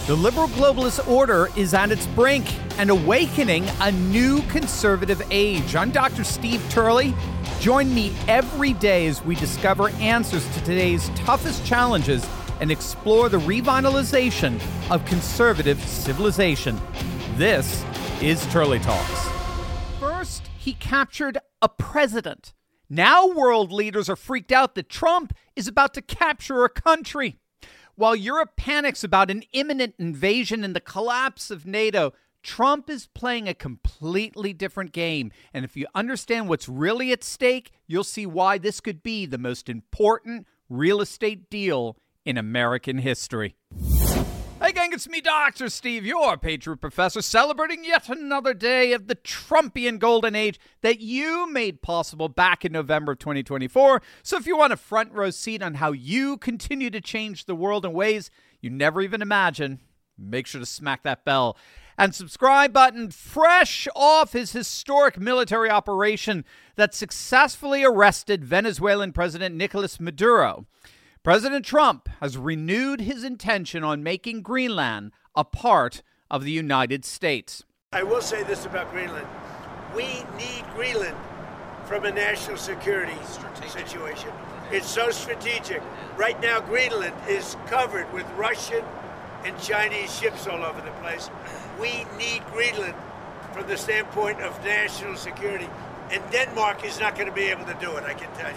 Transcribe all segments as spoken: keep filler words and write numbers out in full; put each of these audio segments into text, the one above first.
The liberal globalist order is at its brink and awakening a new conservative age. I'm Doctor Steve Turley. Join me every day as we discover answers to today's toughest challenges and explore the revitalization of conservative civilization. This is Turley Talks. First, he captured a president. Now world leaders are freaked out that Trump is about to capture a country. While Europe panics about an imminent invasion and the collapse of NATO, Trump is playing a completely different game. And if you understand what's really at stake, you'll see why this could be the most important real estate deal in American history. Hey gang, it's me, Doctor Steve, your Patriot Professor, celebrating yet another day of the Trumpian golden age that you made possible back in November of twenty twenty-four. So if you want a front row seat on how you continue to change the world in ways you never even imagined, make sure to smack that bell and subscribe button. Fresh off his historic military operation that successfully arrested Venezuelan President Nicolas Maduro, President Trump has renewed his intention on making Greenland a part of the United States. I will say this about Greenland. We need Greenland from a national security strategic situation. It's so strategic. Right now, Greenland is covered with Russian and Chinese ships all over the place. We need Greenland from the standpoint of national security. And Denmark is not going to be able to do it, I can tell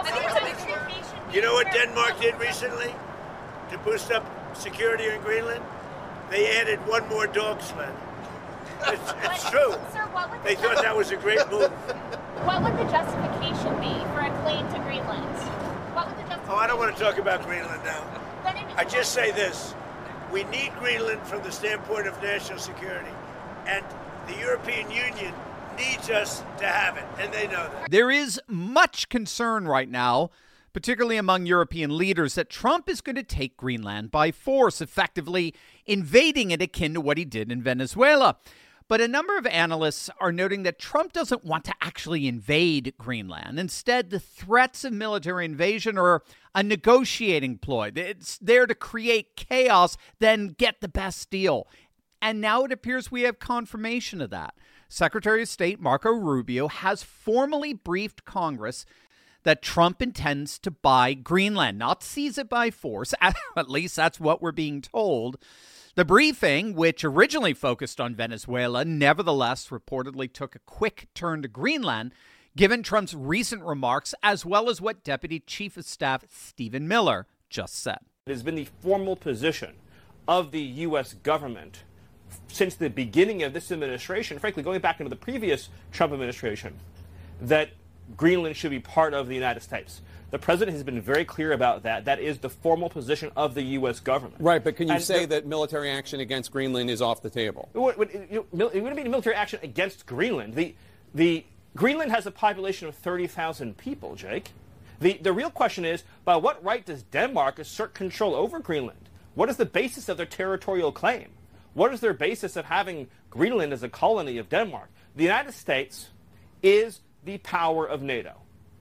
you. You know what Denmark did recently to boost up security in Greenland? They added one more dog sled. It's, it's true. Sir, what would the they thought that was a great move. What would the justification be for a claim to Greenland? What would the justification Oh, I don't want to talk about Greenland now. Then it- I just say this. We need Greenland from the standpoint of national security. And the European Union needs us to have it, and they know that. There is much concern right now, particularly among European leaders, that Trump is going to take Greenland by force, effectively invading it akin to what he did in Venezuela. But a number of analysts are noting that Trump doesn't want to actually invade Greenland. Instead, the threats of military invasion are a negotiating ploy. It's there to create chaos, then get the best deal. And now it appears we have confirmation of that. Secretary of State Marco Rubio has formally briefed Congress that Trump intends to buy Greenland, not seize it by force. At least that's what we're being told. The briefing, which originally focused on Venezuela, nevertheless reportedly took a quick turn to Greenland, given Trump's recent remarks, as well as what Deputy Chief of Staff Stephen Miller just said. It has been the formal position of the U S government since the beginning of this administration, frankly, going back into the previous Trump administration, that Greenland should be part of the United States. The president has been very clear about that. That is the formal position of the U S government. Right, but can you and say the, that military action against Greenland is off the table? It wouldn't be military action against Greenland. The, the Greenland has a population of thirty thousand people, Jake. The, the real question is, by what right does Denmark assert control over Greenland? What is the basis of their territorial claim? What is their basis of having Greenland as a colony of Denmark? The United States is the power of NATO.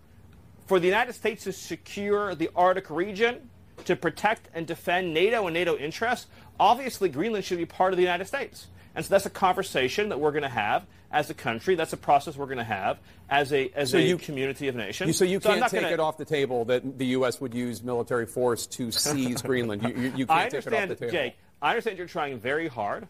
For the United States to secure the Arctic region, to protect and defend NATO and NATO interests, obviously Greenland should be part of the United States. And so that's a conversation that we're going to have as a country. That's a process we're going to have as a as so a you, community of nations. You, so you so can't take gonna, it off the table that the U S would use military force to seize Greenland. You, you, you can't I take it off the table. Jake, I understand you're trying very hard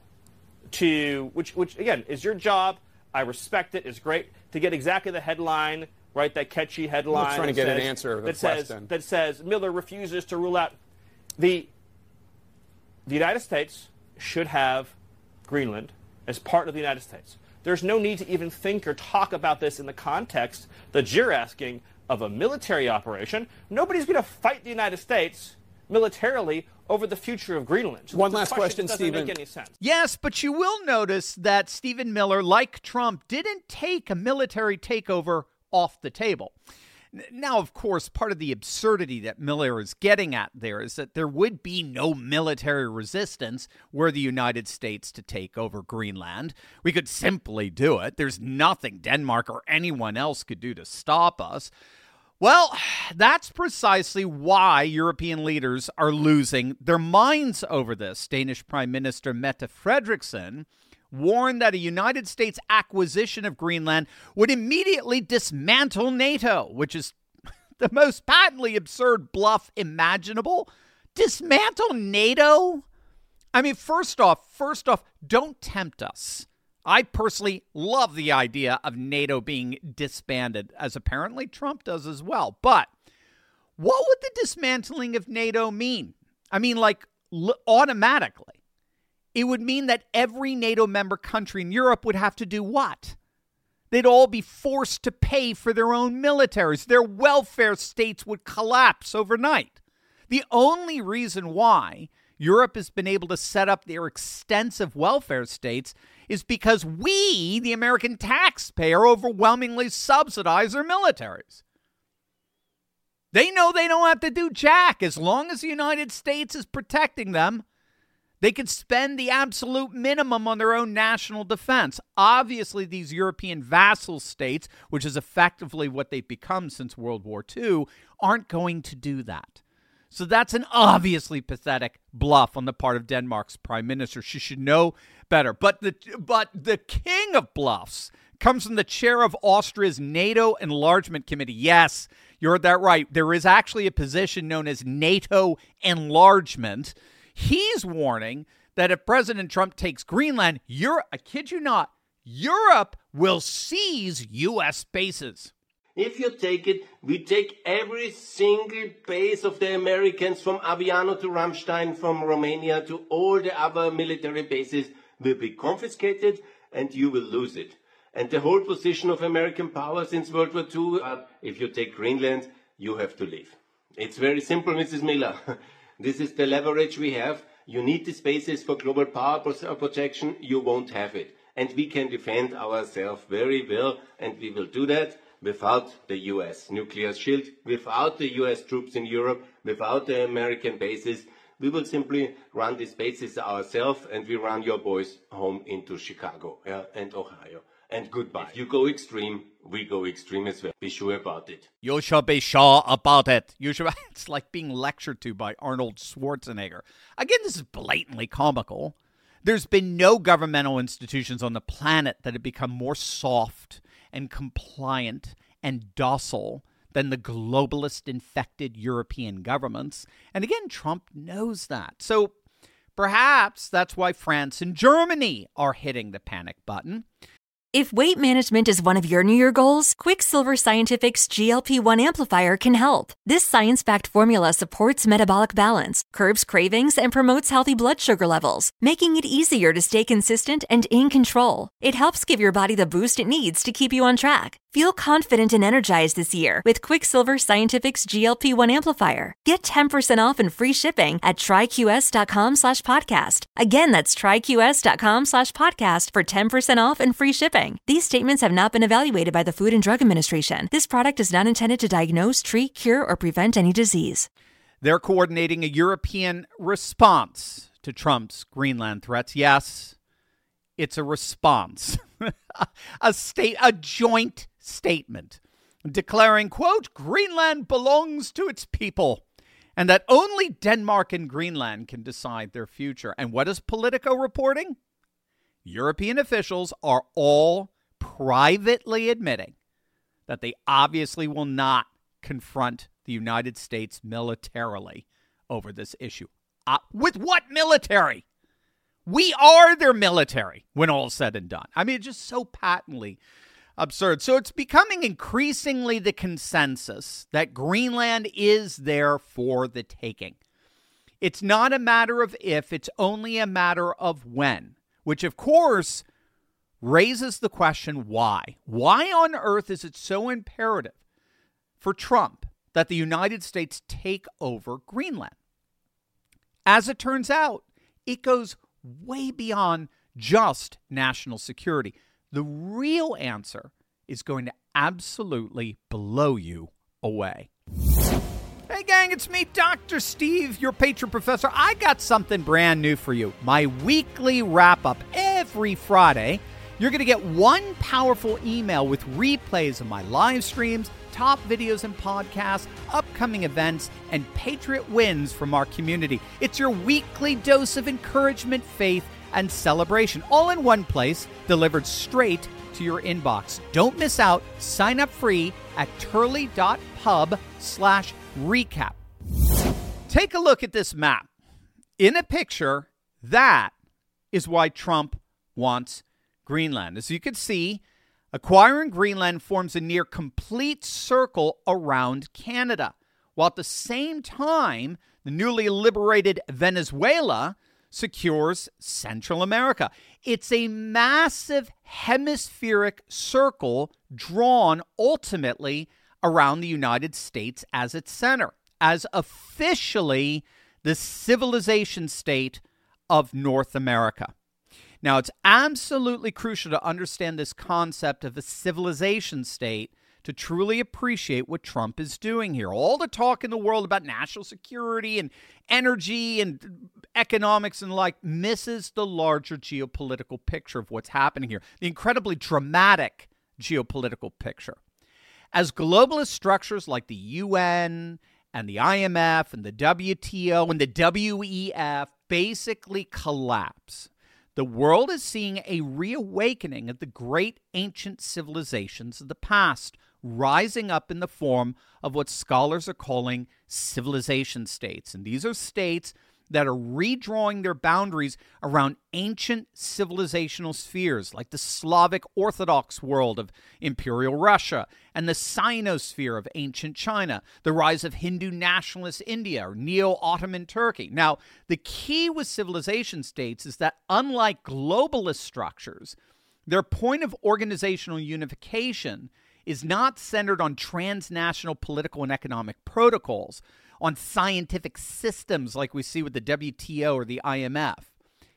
to, which, which again, is your job. I respect it. It's great to get exactly the headline, right, that catchy headline. I'm trying to get says, an answer to the that says, question. That says Miller refuses to rule out. The, the United States should have Greenland as part of the United States. There's no need to even think or talk about this in the context that you're asking of a military operation. Nobody's going to fight the United States militarily over the future of Greenland. So One the last question, doesn't Stephen. make any sense. Yes, but you will notice that Stephen Miller, like Trump, didn't take a military takeover off the table. Now, of course, part of the absurdity that Miller is getting at there is that there would be no military resistance were the United States to take over Greenland. We could simply do it. There's nothing Denmark or anyone else could do to stop us. Well, that's precisely why European leaders are losing their minds over this. Danish Prime Minister Mette Frederiksen warned that a United States acquisition of Greenland would immediately dismantle NATO, which is the most patently absurd bluff imaginable. Dismantle NATO? I mean, first off, first off, don't tempt us. I personally love the idea of NATO being disbanded, as apparently Trump does as well. But what would the dismantling of NATO mean? I mean, like, l- automatically. It would mean that every NATO member country in Europe would have to do what? They'd all be forced to pay for their own militaries. Their welfare states would collapse overnight. The only reason why Europe has been able to set up their extensive welfare states is because we, the American taxpayer, overwhelmingly subsidize their militaries. They know they don't have to do jack. As long as the United States is protecting them, they can spend the absolute minimum on their own national defense. Obviously, these European vassal states, which is effectively what they've become since World War Two, aren't going to do that. So that's an obviously pathetic bluff on the part of Denmark's prime minister. She should know better. But the but the king of bluffs comes from the chair of Austria's NATO Enlargement Committee. Yes, you heard that right. There is actually a position known as NATO Enlargement. He's warning that if President Trump takes Greenland, Europe, I kid you not, Europe will seize U S bases. If you take it, we take every single base of the Americans from Aviano to Ramstein, from Romania to all the other military bases will be confiscated and you will lose it. And the whole position of American power since World War Two, uh, if you take Greenland, you have to leave. It's very simple, Missus Miller. This is the leverage we have. You need these bases for global power protection. You won't have it. And we can defend ourselves very well, and we will do that without the U S nuclear shield, without the U S troops in Europe, without the American bases. We will simply run these bases ourselves, and we run your boys home into Chicago, yeah, and Ohio. And goodbye. If you go extreme, we go extreme as well. Be sure about it. You should be sure about it. You should. It's like being lectured to by Arnold Schwarzenegger. Again, this is blatantly comical. There's been no governmental institutions on the planet that have become more soft and compliant and docile than the globalist infected European governments. And again, Trump knows that. So perhaps that's why France and Germany are hitting the panic button. If weight management is one of your New Year goals, Quicksilver Scientific's G L P one amplifier can help. This science-backed formula supports metabolic balance, curbs cravings, and promotes healthy blood sugar levels, making it easier to stay consistent and in control. It helps give your body the boost it needs to keep you on track. Feel confident and energized this year with Quicksilver Scientific's G L P one amplifier. Get ten percent off and free shipping at tryqs.com slash podcast. Again, that's tryqs.com slash podcast for ten percent off and free shipping. These statements have not been evaluated by the Food and Drug Administration. This product is not intended to diagnose, treat, cure, or prevent any disease. They're coordinating a European response to Trump's Greenland threats. Yes, it's a response. a state, a joint statement declaring, quote, Greenland belongs to its people and that only Denmark and Greenland can decide their future. And what is Politico reporting? European officials are all privately admitting that they obviously will not confront the United States militarily over this issue. Uh, with what military? We are their military when all is said and done. I mean, it's just so patently absurd. So it's becoming increasingly the consensus that Greenland is there for the taking. It's not a matter of if, it's only a matter of when, which of course raises the question why. Why on earth is it so imperative for Trump that the United States take over Greenland? As it turns out, it goes way beyond just national security. The real answer is going to absolutely blow you away. Hey gang, it's me, Doctor Steve, your patron professor. I got something brand new for you. My weekly wrap-up every Friday. You're going to get one powerful email with replays of my live streams, top videos and podcasts, upcoming events, and Patriot wins from our community. It's your weekly dose of encouragement, faith, and celebration, all in one place, delivered straight to your inbox. Don't miss out. Sign up free at turley.pub slash recap. Take a look at this map. In a picture, that is why Trump wants Greenland. As you can see, acquiring Greenland forms a near complete circle around Canada, while at the same time, the newly liberated Venezuela secures Central America. It's a massive hemispheric circle drawn ultimately around the United States as its center, as officially the civilization state of North America. Now, it's absolutely crucial to understand this concept of a civilization state to truly appreciate what Trump is doing here. All the talk in the world about national security and energy and economics and the like misses the larger geopolitical picture of what's happening here, the incredibly dramatic geopolitical picture. As globalist structures like the U N and the I M F and the W T O and the W E F basically collapse, the world is seeing a reawakening of the great ancient civilizations of the past, rising up in the form of what scholars are calling civilization states. And these are states that are redrawing their boundaries around ancient civilizational spheres, like the Slavic Orthodox world of Imperial Russia and the Sinosphere of ancient China, the rise of Hindu nationalist India or Neo-Ottoman Turkey. Now, the key with civilization states is that unlike globalist structures, their point of organizational unification is not centered on transnational political and economic protocols, on scientific systems like we see with the W T O or the I M F.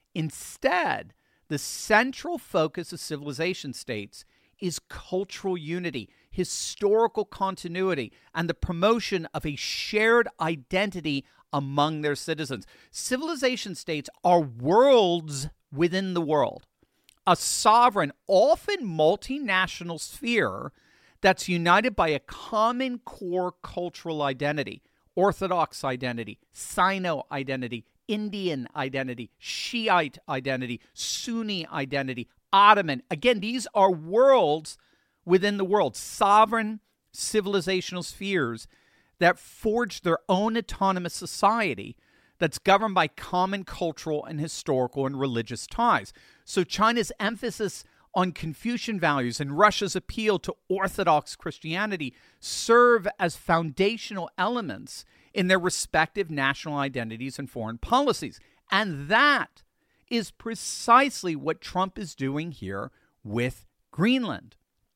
Instead, the central focus of civilization states is cultural unity, historical continuity, and the promotion of a shared identity among their citizens. Civilization states are worlds within the world, a sovereign, often multinational sphere that's united by a common core cultural identity. Orthodox identity, Sino identity, Indian identity, Shiite identity, Sunni identity, Ottoman. Again, these are worlds within the world, sovereign civilizational spheres that forge their own autonomous society that's governed by common cultural and historical and religious ties. So China's emphasis on Confucian values and Russia's appeal to Orthodox Christianity serve as foundational elements in their respective national identities and foreign policies. And that is precisely what Trump is doing here with Greenland.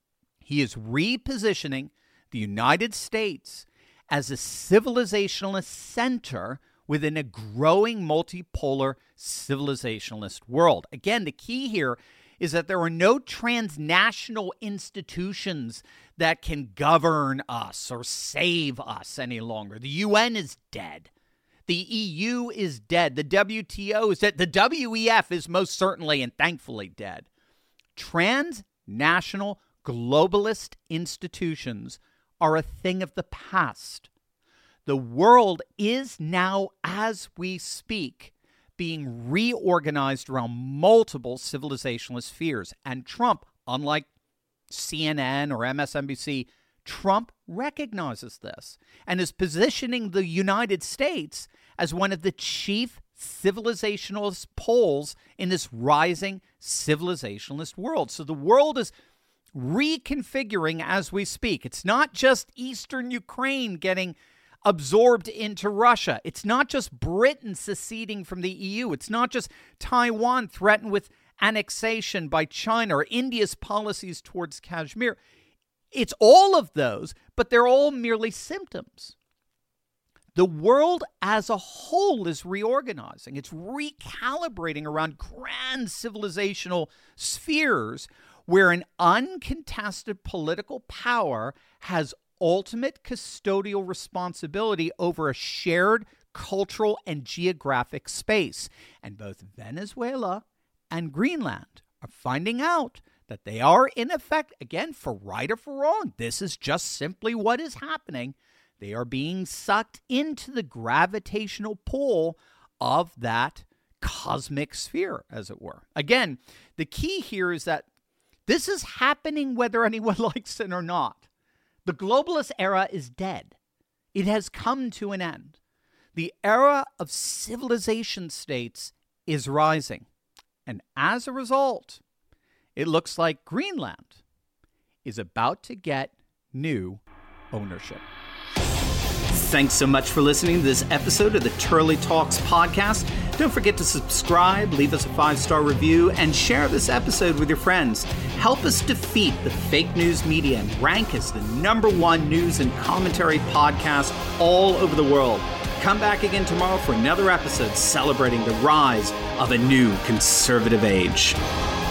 He is repositioning the United States as a civilizationalist center within a growing multipolar civilizationalist world. Again, the key here is that there are no transnational institutions that can govern us or save us any longer. The U N is dead. The E U is dead. The W T O is dead. The W E F is most certainly and thankfully dead. Transnational globalist institutions are a thing of the past. The world is now, as we speak, being reorganized around multiple civilizationalist spheres. And Trump, unlike C N N or M S N B C, Trump recognizes this and is positioning the United States as one of the chief civilizationalist poles in this rising civilizationalist world. So the world is reconfiguring as we speak. It's not just Eastern Ukraine getting absorbed into Russia. It's not just Britain seceding from the E U. It's not just Taiwan threatened with annexation by China or India's policies towards Kashmir. It's all of those, but they're all merely symptoms. The world as a whole is reorganizing. It's recalibrating around grand civilizational spheres where an uncontested political power has ultimate custodial responsibility over a shared cultural and geographic space. And both Venezuela and Greenland are finding out that they are in effect, again, for right or for wrong, this is just simply what is happening. They are being sucked into the gravitational pull of that cosmic sphere, as it were. Again, the key here is that this is happening whether anyone likes it or not. The globalist era is dead. It has come to an end. The era of civilization states is rising. And as a result, it looks like Greenland is about to get new ownership. Thanks so much for listening to this episode of the Turley Talks podcast. Don't forget to subscribe, leave us a five-star review, and share this episode with your friends. Help us defeat the fake news media and rank as the number one news and commentary podcast all over the world. Come back again tomorrow for another episode celebrating the rise of a new conservative age.